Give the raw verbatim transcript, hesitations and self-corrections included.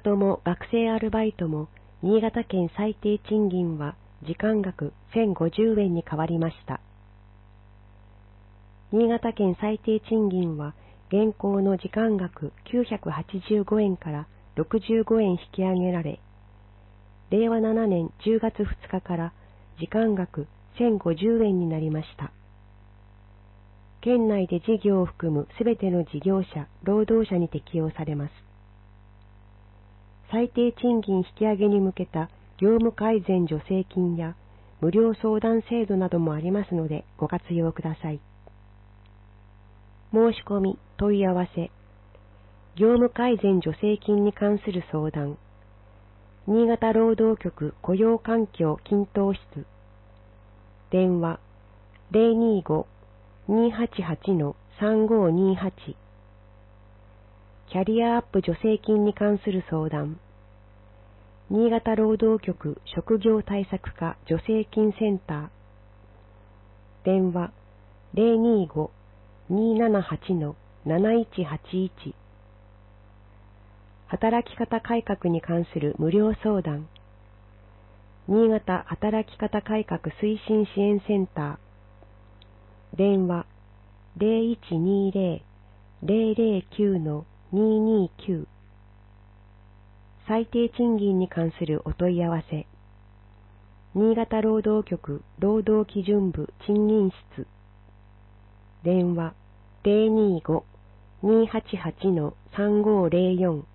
トも学生アルバイトも新潟県最低賃金は時間額せんごじゅうえんに変わりました。新潟県最低賃金は現行の時間額きゅうひゃくはちじゅうごえんからろくじゅうごえん引き上げられ、れいわななねんじゅうがつふつかから時間額せんごじゅうえんになりました。県内で事業を含むすべての事業者、労働者に適用されます。最低賃金引き上げに向けた業務改善助成金や無料相談制度などもありますのでご活用ください。申し込み、問い合わせ、業務改善助成金に関する相談、新潟労働局雇用環境均等室、電話 ゼロにーご にーはちはち さんごにーはち、キャリアアップ助成金に関する相談、新潟労働局職業対策課助成金センター、電話 ゼロにーご にーななはち なないちはちいち、働き方改革に関する無料相談、新潟働き方改革推進支援センター、電話 ゼロいちにーぜろ ゼロゼロきゅう にーにーきゅう、最低賃金に関するお問い合わせ、新潟労働局労働基準部賃金室、電話 ゼロにーご にーはちはち さんごゼロよん、